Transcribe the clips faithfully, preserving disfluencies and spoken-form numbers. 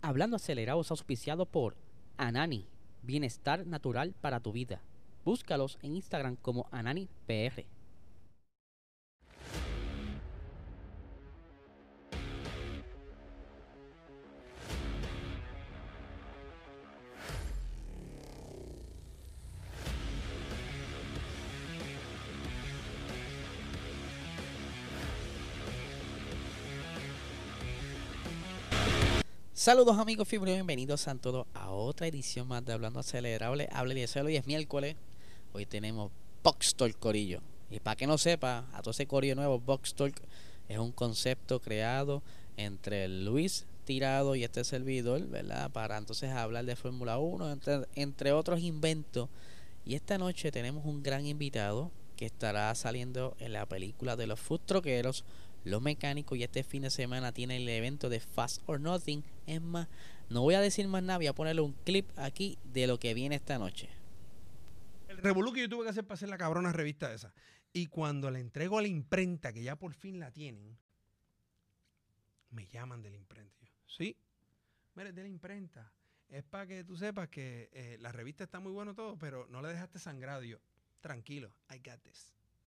Hablando Acelerado es auspiciado por Anani, bienestar natural para tu vida. Búscalos en Instagram como Anani P R. Saludos amigos fibros, bienvenidos a todos a otra edición más de Hablando Acelerable. Hable de celo y es miércoles. Hoy tenemos Box Talk Corillo. Y para que no sepa, a todo ese corillo nuevo, Box Talk es un concepto creado entre Luis Tirado y este servidor, ¿verdad? Para entonces hablar de Fórmula uno, entre, entre otros inventos. Y esta noche tenemos un gran invitado que estará saliendo en la película de los food truckeros, los mecánicos, y este fin de semana tiene el evento de Fast or Nothing. Es más, no voy a decir más nada, voy a ponerle un clip aquí de lo que viene esta noche. El revolú que yo tuve que hacer para hacer la cabrona revista esa. Y cuando la entrego a la imprenta, que ya por fin la tienen, me llaman de la imprenta. Yo, sí, mire, de la imprenta. Es para que tú sepas que eh, la revista está muy bueno todo, pero no le dejaste sangrado. Yo, tranquilo, I got this.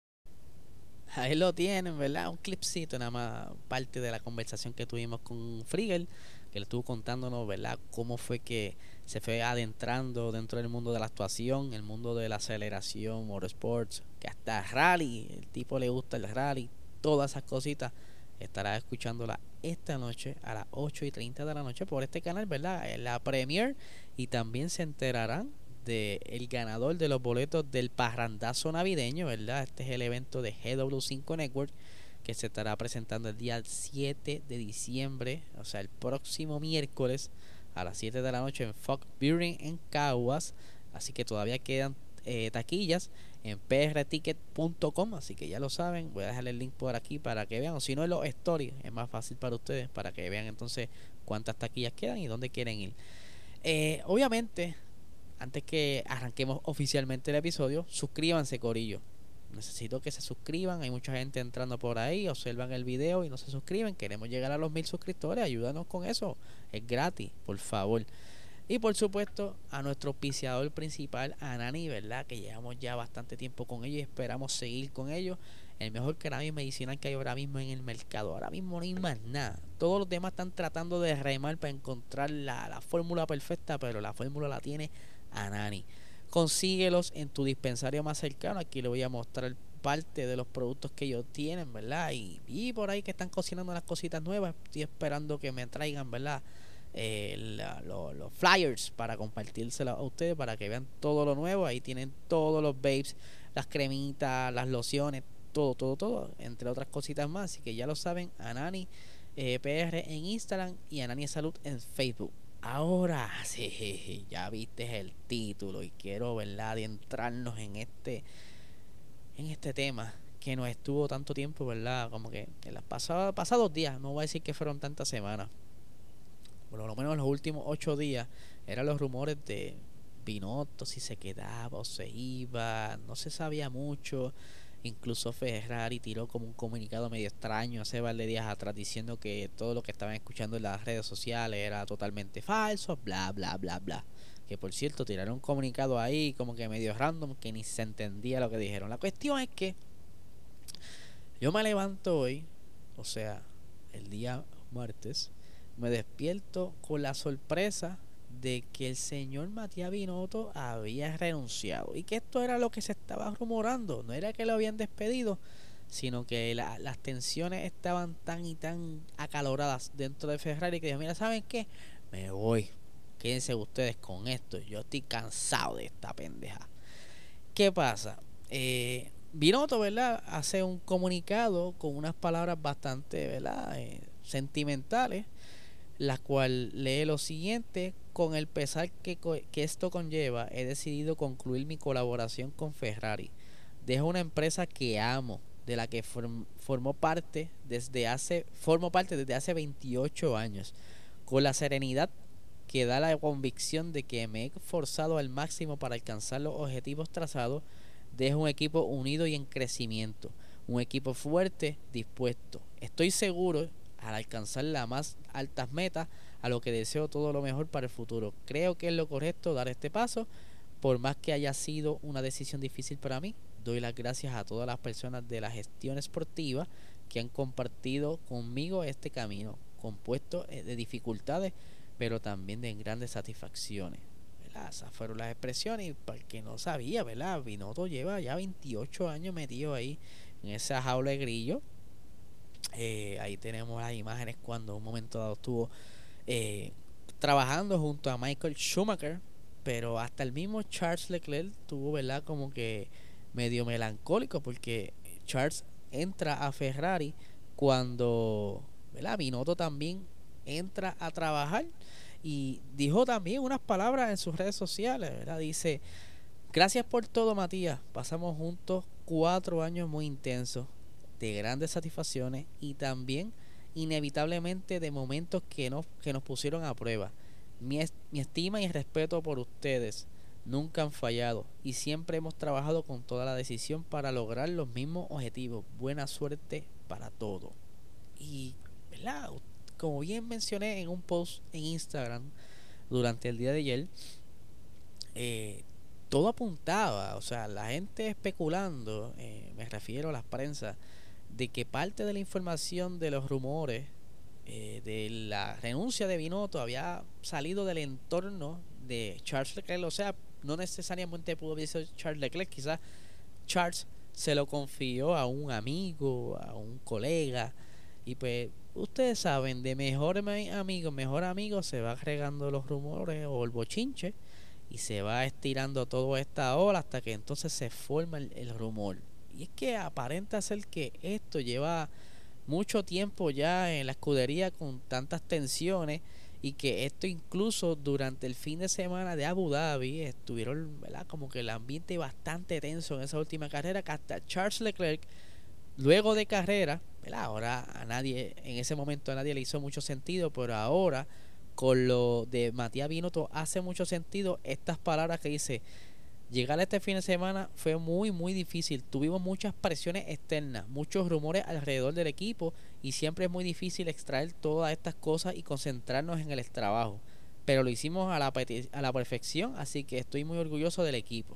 Ahí lo tienen, ¿verdad? Un clipcito, nada más parte de la conversación que tuvimos con Frigel, que le estuvo contándonos, ¿verdad? Cómo fue que se fue adentrando dentro del mundo de la actuación, el mundo de la aceleración, motorsports, que hasta rally, el tipo le gusta el rally, todas esas cositas. Estará escuchándola esta noche a las ocho y treinta de la noche por este canal, ¿verdad? En la Premiere, y también se enterarán de el ganador de los boletos del parrandazo navideño, ¿verdad? Este es el evento de G W cinco Network que se estará presentando el día siete de diciembre, o sea, el próximo miércoles a las siete de la noche en Fox Building en Caguas. Así que todavía quedan eh, taquillas en p r ticket punto com, así que ya lo saben. Voy a dejarle el link por aquí para que vean, o si no en los stories es más fácil para ustedes, para que vean entonces cuántas taquillas quedan y dónde quieren ir. Eh, obviamente, antes que arranquemos oficialmente el episodio, suscríbanse, corillo. Necesito que se suscriban. Hay mucha gente entrando por ahí, observan el video y no se suscriben. Queremos llegar a los mil suscriptores. Ayúdanos con eso. Es gratis, por favor. Y por supuesto, a nuestro auspiciador principal, Anani, ¿verdad? Que llevamos ya bastante tiempo con ellos y esperamos seguir con ellos. El mejor cannabis medicinal que hay ahora mismo en el mercado. Ahora mismo no hay más nada. Todos los demás están tratando de remar para encontrar la, la fórmula perfecta, pero la fórmula la tiene Anani. Consíguelos en tu dispensario más cercano. Aquí le voy a mostrar parte de los productos que ellos tienen, ¿verdad? Y, y por ahí que están cocinando las cositas nuevas. Estoy esperando que me traigan, ¿verdad? Eh, la, lo, los flyers para compartírselos a ustedes, para que vean todo lo nuevo. Ahí tienen todos los vapes, las cremitas, las lociones, todo, todo, todo, entre otras cositas más. Así que ya lo saben, Anani eh, P R en Instagram y Anani Salud en Facebook. Ahora sí, ya viste el título y quiero, ¿verdad?, adentrarnos en este en este tema que nos estuvo tanto tiempo, ¿verdad? Como que en los pasados, pasados días, no voy a decir que fueron tantas semanas, por lo menos los últimos ocho días, eran los rumores de Binotto, si se quedaba o se iba, no se sabía mucho. Incluso Ferrari tiró como un comunicado medio extraño hace par de días atrás diciendo que todo lo que estaban escuchando en las redes sociales era totalmente falso, bla, bla, bla, bla. Que por cierto, tiraron un comunicado ahí como que medio random que ni se entendía lo que dijeron. La cuestión es que yo me levanto hoy, o sea, el día martes, me despierto con la sorpresa de que el señor Matías Binotto había renunciado y que esto era lo que se estaba rumorando. No era que lo habían despedido, sino que la, las tensiones estaban tan y tan acaloradas dentro de Ferrari que dijo, mira, ¿saben qué? Me voy, quédense ustedes con esto, yo estoy cansado de esta pendeja. ¿Qué pasa? Eh, Binotto, ¿verdad?, hace un comunicado con unas palabras bastante, ¿verdad?, eh, sentimentales, la cual lee lo siguiente: con el pesar que, que esto conlleva, he decidido concluir mi colaboración con Ferrari. Dejo una empresa que amo, de la que form, formó parte desde hace, formo parte desde hace veintiocho años, con la serenidad que da la convicción de que me he esforzado al máximo para alcanzar los objetivos trazados. Dejo un equipo unido y en crecimiento, un equipo fuerte, dispuesto. Estoy seguro al alcanzar las más altas metas, a lo que deseo todo lo mejor para el futuro. Creo que es lo correcto dar este paso, por más que haya sido una decisión difícil para mí. Doy las gracias a todas las personas de la gestión esportiva que han compartido conmigo este camino, compuesto de dificultades, pero también de grandes satisfacciones. ¿Verdad? Esas fueron las expresiones. Y para el que no sabía, ¿verdad? Binotto lleva ya veintiocho años metido ahí en esa jaula de grillo. Eh, ahí tenemos las imágenes cuando un momento dado estuvo eh, trabajando junto a Michael Schumacher, pero hasta el mismo Charles Leclerc tuvo, ¿verdad?, como que medio melancólico, porque Charles entra a Ferrari cuando, ¿verdad?, Binotto también entra a trabajar, y dijo también unas palabras en sus redes sociales, ¿verdad? Dice: gracias por todo, Matías, pasamos juntos cuatro años muy intensos, de grandes satisfacciones y también inevitablemente de momentos que nos, que nos pusieron a prueba. Mi, est mi estima y respeto por ustedes nunca han fallado y siempre hemos trabajado con toda la decisión para lograr los mismos objetivos. Buena suerte para todo. Y, ¿verdad?, como bien mencioné en un post en Instagram durante el día de ayer, eh, todo apuntaba, o sea, la gente especulando, eh, me refiero a las prensas, de que parte de la información de los rumores eh, de la renuncia de Binotto había salido del entorno de Charles Leclerc. O sea, no necesariamente pudo haber sido Charles Leclerc, quizás Charles se lo confió a un amigo, a un colega, y pues ustedes saben, de mejor amigo mejor amigo se va regando los rumores o el bochinche, y se va estirando toda esta ola hasta que entonces se forma el, el rumor. Y es que aparenta ser que esto lleva mucho tiempo ya en la escudería con tantas tensiones, y que esto incluso durante el fin de semana de Abu Dhabi estuvieron, ¿verdad?, como que el ambiente bastante tenso en esa última carrera, que hasta Charles Leclerc, luego de carrera, ¿verdad?, ahora a nadie, en ese momento a nadie le hizo mucho sentido, pero ahora con lo de Matías Binotto hace mucho sentido estas palabras que dice: llegar a este fin de semana fue muy muy difícil, tuvimos muchas presiones externas, muchos rumores alrededor del equipo, y siempre es muy difícil extraer todas estas cosas y concentrarnos en el trabajo, pero lo hicimos a la, a la perfección, así que estoy muy orgulloso del equipo.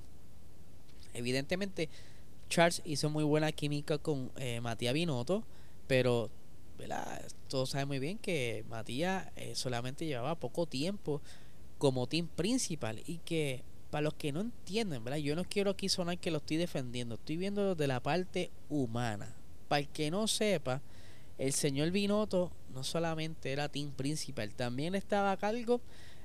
Evidentemente Charles hizo muy buena química con eh, Matías Binotto, pero, ¿verdad?, todos saben muy bien que Matías eh, solamente llevaba poco tiempo como team principal, y que para los que no entienden, ¿verdad?, yo no quiero aquí sonar que lo estoy defendiendo, estoy viendo desde la parte humana. Para el que no sepa, el señor Binotto no solamente era team principal, también estaba a cargo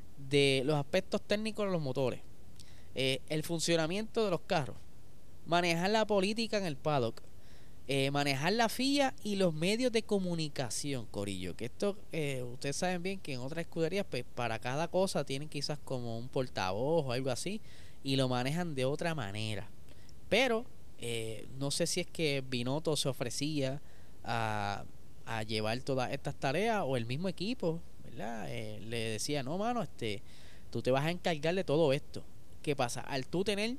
de los aspectos técnicos de los motores, eh, el funcionamiento de los carros, manejar la política en el paddock, eh, manejar la F I A y los medios de comunicación, corillo, que esto eh, ustedes saben bien que en otras escuderías pues para cada cosa tienen quizás como un portavoz o algo así, y lo manejan de otra manera. Pero eh, no sé si es que Binotto se ofrecía a, a llevar todas estas tareas, o el mismo equipo, ¿verdad?, eh, le decía: no, mano, este, tú te vas a encargar de todo esto. ¿Qué pasa? Al tú tener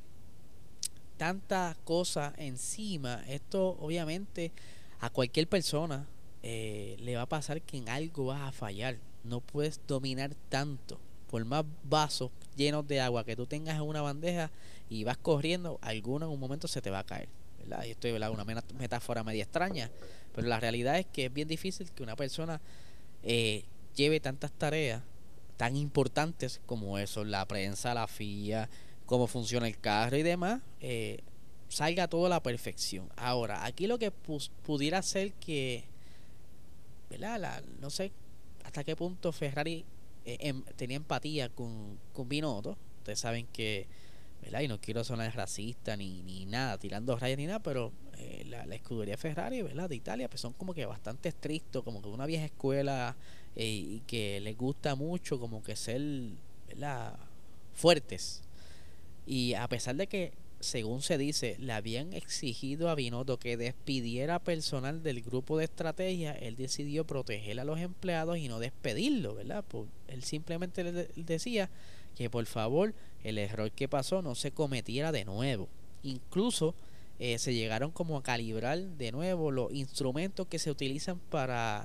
tantas cosas encima, esto obviamente a cualquier persona eh, le va a pasar que en algo vas a fallar. No puedes dominar tanto. Por más vasos llenos de agua que tú tengas en una bandeja y vas corriendo, alguno en un momento se te va a caer, ¿verdad? Y esto es una metáfora media extraña, pero la realidad es que es bien difícil que una persona eh, lleve tantas tareas tan importantes como eso, la prensa, la F I A, cómo funciona el carro y demás, eh, salga todo a la perfección. Ahora, aquí lo que pudiera ser que, ¿verdad?, la, no sé hasta qué punto Ferrari eh, em, tenía empatía con, con Binotto. Ustedes saben que, ¿verdad?, y no quiero sonar racista ni, ni nada, tirando rayas ni nada, pero eh, la, la escudería Ferrari, ¿verdad?, de Italia, pues son como que bastante estrictos, como que una vieja escuela, eh, y que les gusta mucho como que ser, ¿verdad?, fuertes. Y a pesar de que, según se dice, le habían exigido a Binotto que despidiera personal del grupo de estrategia, él decidió proteger a los empleados y no despedirlo, ¿verdad? Pues él simplemente le decía que por favor el error que pasó no se cometiera de nuevo. Incluso eh, se llegaron como a calibrar de nuevo los instrumentos que se utilizan para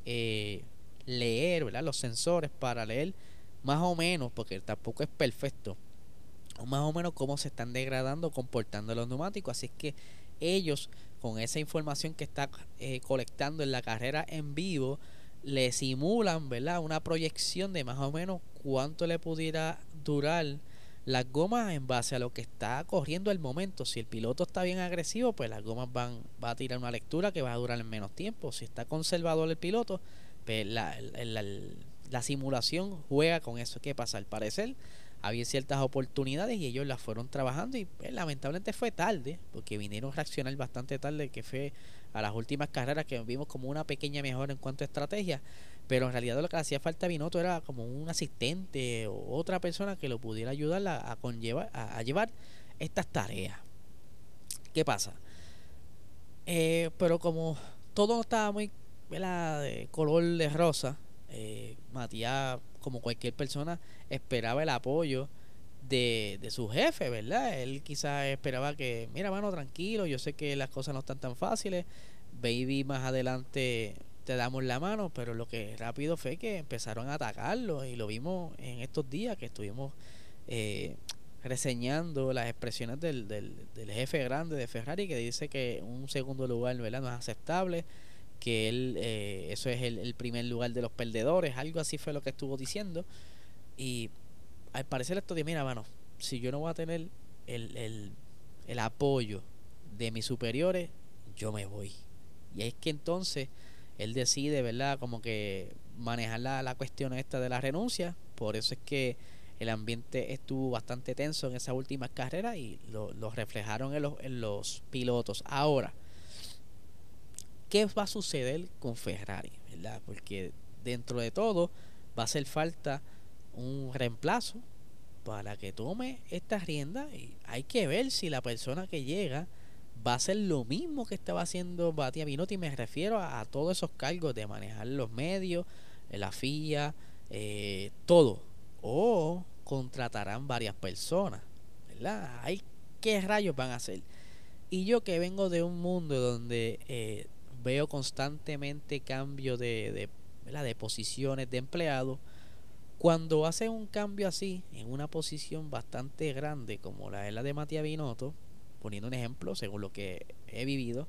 eh, leer, ¿verdad? Los sensores para leer más o menos, porque tampoco es perfecto, más o menos cómo se están degradando, comportando los neumáticos. Así que ellos, con esa información que está eh, colectando en la carrera en vivo, le simulan, ¿verdad?, una proyección de más o menos cuánto le pudiera durar las gomas en base a lo que está corriendo el momento. Si el piloto está bien agresivo, pues las gomas van va a tirar una lectura que va a durar en menos tiempo. Si está conservador el piloto, pues la, la, la, la simulación juega con eso. ¿Qué pasa? Al parecer había ciertas oportunidades y ellos las fueron trabajando y pues, lamentablemente fue tarde, porque vinieron a reaccionar bastante tarde, que fue a las últimas carreras que vimos como una pequeña mejora en cuanto a estrategia, pero en realidad lo que le hacía falta a Binotto era como un asistente o otra persona que lo pudiera ayudar a, a conllevar, a, a llevar estas tareas. ¿Qué pasa? Eh, pero como todo no estaba muy, ¿verdad?, de color de rosa, eh, Matías, como cualquier persona, esperaba el apoyo de, de su jefe, ¿verdad? Él quizás esperaba que, mira, mano, tranquilo, yo sé que las cosas no están tan fáciles, baby, más adelante te damos la mano, pero lo que rápido fue que empezaron a atacarlo y lo vimos en estos días que estuvimos eh, reseñando las expresiones del, del, del jefe grande de Ferrari, que dice que un segundo lugar, ¿verdad?, no es aceptable, que él eh, eso es el, el primer lugar de los perdedores, algo así fue lo que estuvo diciendo. Y al parecer esto de, mira, mano, si yo no voy a tener el, el, el apoyo de mis superiores, yo me voy. Y es que entonces él decide, ¿verdad?, como que manejar la, la cuestión esta de la renuncia. Por eso es que el ambiente estuvo bastante tenso en esas últimas carreras y lo, lo reflejaron en los, en los pilotos. Ahora, ¿qué va a suceder con Ferrari, ¿verdad? Porque dentro de todo va a hacer falta un reemplazo para que tome esta rienda y hay que ver si la persona que llega va a hacer lo mismo que estaba haciendo Mattia Binotto, y me refiero a, a todos esos cargos de manejar los medios, la F I A, eh, todo, o contratarán varias personas, ¿verdad? Hay qué rayos van a hacer. Y yo que vengo de un mundo donde eh, veo constantemente cambio de, de, ¿verdad?, de posiciones de empleados, cuando hacen un cambio así en una posición bastante grande como la es la de Mattia Binotto, poniendo un ejemplo según lo que he vivido,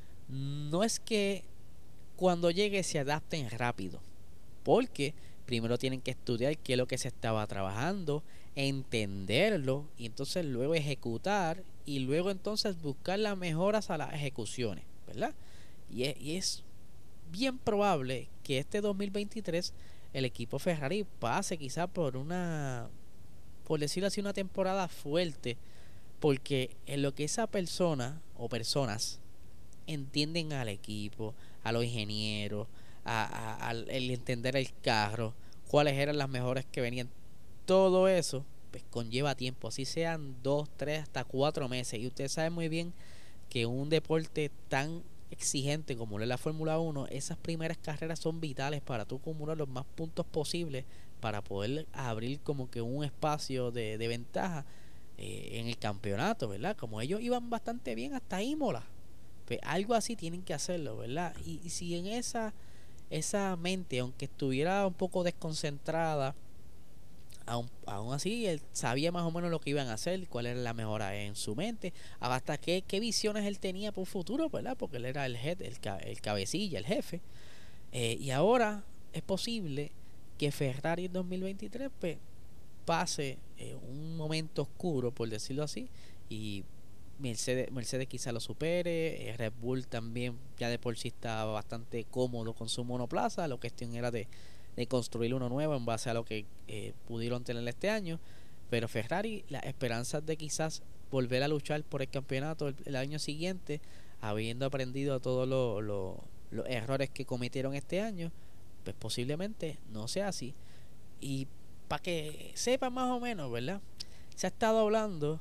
no es que cuando llegue se adapten rápido, porque primero tienen que estudiar qué es lo que se estaba trabajando, entenderlo y entonces luego ejecutar y luego entonces buscar las mejoras a las ejecuciones, ¿verdad? Y es, y es bien probable que este dos mil veintitrés el equipo Ferrari pase quizá por una, por decirlo así, una temporada fuerte, porque en lo que esa persona o personas entienden al equipo, a los ingenieros, a, a, al el entender el carro, cuáles eran las mejores que venían, todo eso pues conlleva tiempo, así sean dos, tres, hasta cuatro meses. Y usted sabe muy bien que un deporte tan exigente como es la Fórmula uno, esas primeras carreras son vitales para tú acumular los más puntos posibles para poder abrir como que un espacio de, de ventaja eh, en el campeonato, ¿verdad? Como ellos iban bastante bien hasta Imola, pues algo así tienen que hacerlo, ¿verdad? Y, y si en esa esa mente, aunque estuviera un poco desconcentrada, aún, aún así él sabía más o menos lo que iban a hacer, cuál era la mejora en su mente, hasta qué, qué visiones él tenía por un futuro, ¿verdad? Porque él era el head, el, el cabecilla, el jefe. Eh, y ahora es posible que Ferrari en dos mil veintitrés pues, pase eh, un momento oscuro, por decirlo así, y Mercedes, Mercedes quizá lo supere, eh, Red Bull también ya de por sí estaba bastante cómodo con su monoplaza, la cuestión era de, de construir uno nuevo en base a lo que eh, pudieron tener este año, pero Ferrari, las esperanzas de quizás volver a luchar por el campeonato el, el año siguiente, habiendo aprendido todos lo, lo, los errores que cometieron este año, pues posiblemente no sea así. Y para que sepan más o menos, ¿verdad? Se ha estado hablando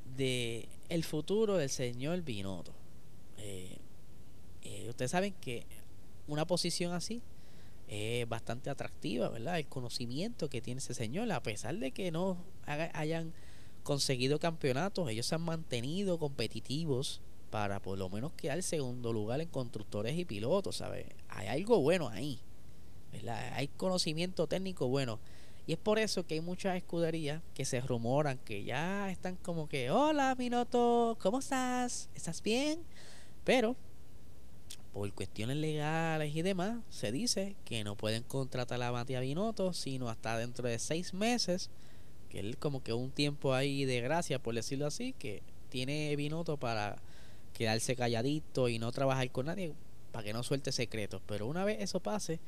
de el futuro del señor Binotto. Eh, eh, ustedes saben que una posición así es bastante atractiva, ¿verdad? El conocimiento que tiene ese señor, a pesar de que no haga, hayan conseguido campeonatos, ellos se han mantenido competitivos para por lo menos quedar segundo lugar en constructores y pilotos, ¿sabes? Hay algo bueno ahí. ¿verdad? Hay conocimiento técnico bueno. Y es por eso que hay muchas escuderías que se rumoran que ya están como que, hola Binotto, ¿cómo estás? ¿Estás bien? Pero por cuestiones legales y demás, se dice que no pueden contratar a Matías Binotto sino hasta dentro de seis meses, que él como que un tiempo ahí de gracia, por decirlo así, que tiene Binotto para quedarse calladito y no trabajar con nadie, para que no suelte secretos. Pero una vez eso pase,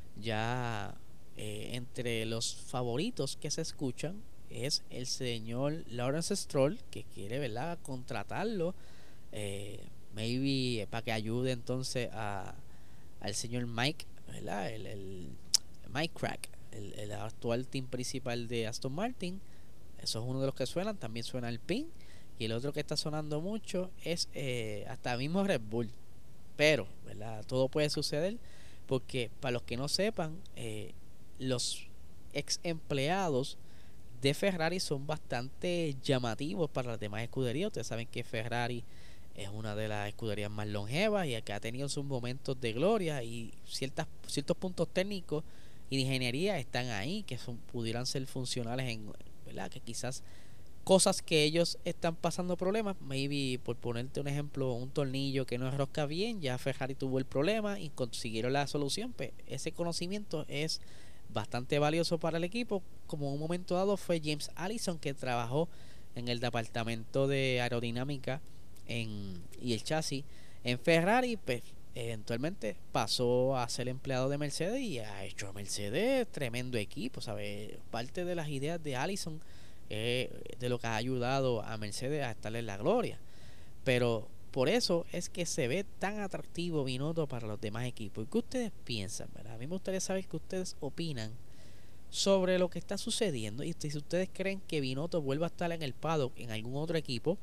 ya eh, entre los favoritos que se escuchan es el señor Lawrence Stroll, que quiere, ¿verdad?, contratarlo, eh, maybe para que ayude entonces a, al señor Mike, ¿verdad? El, el Mike Crack, el, el actual team principal de Aston Martin. Eso es uno de los que suenan. También suena el Pin. Y el otro que está sonando mucho es eh, hasta mismo Red Bull. Pero, ¿verdad?, todo puede suceder porque, para los que no sepan, eh, los ex empleados de Ferrari son bastante llamativos para las demás escuderías. Ustedes saben que Ferrari es una de las escuderías más longevas y que ha tenido sus momentos de gloria, y ciertas, ciertos puntos técnicos y de ingeniería están ahí que son, pudieran ser funcionales en, ¿verdad?, que quizás cosas que ellos están pasando problemas, maybe por ponerte un ejemplo, un tornillo que no enrosca bien, ya Ferrari tuvo el problema y consiguieron la solución. Pues ese conocimiento es bastante valioso para el equipo, como en un momento dado fue James Allison, que trabajó en el departamento de aerodinámica en, y el chasis en Ferrari. Pues eventualmente pasó a ser empleado de Mercedes y ha hecho a Mercedes tremendo equipo, ¿sabes? Parte de las ideas de Allison eh, de lo que ha ayudado a Mercedes a estar en la gloria. Pero por eso es que se ve tan atractivo Binotto para los demás equipos. ¿Y qué ustedes piensan, verdad? A mí me gustaría saber qué ustedes opinan sobre lo que está sucediendo y si ustedes creen que Binotto vuelva a estar en el paddock en algún otro equipo,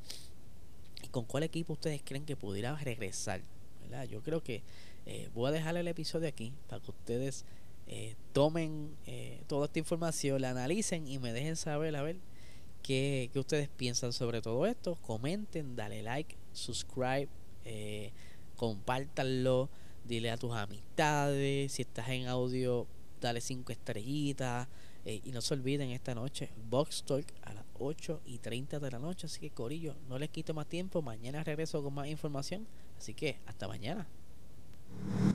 y con cuál equipo ustedes creen que pudiera regresar, ¿verdad? Yo creo que eh, voy a dejar el episodio aquí para que ustedes eh, tomen eh, toda esta información, la analicen y me dejen saber a ver qué, qué ustedes piensan sobre todo esto. Comenten, dale like, subscribe, eh, compártanlo, dile a tus amistades. Si estás en audio, dale cinco estrellitas. Eh, y no se olviden, esta noche Box Talk a las ocho y treinta de la noche. Así que, corillo, no les quito más tiempo. Mañana regreso con más información. Así que hasta mañana.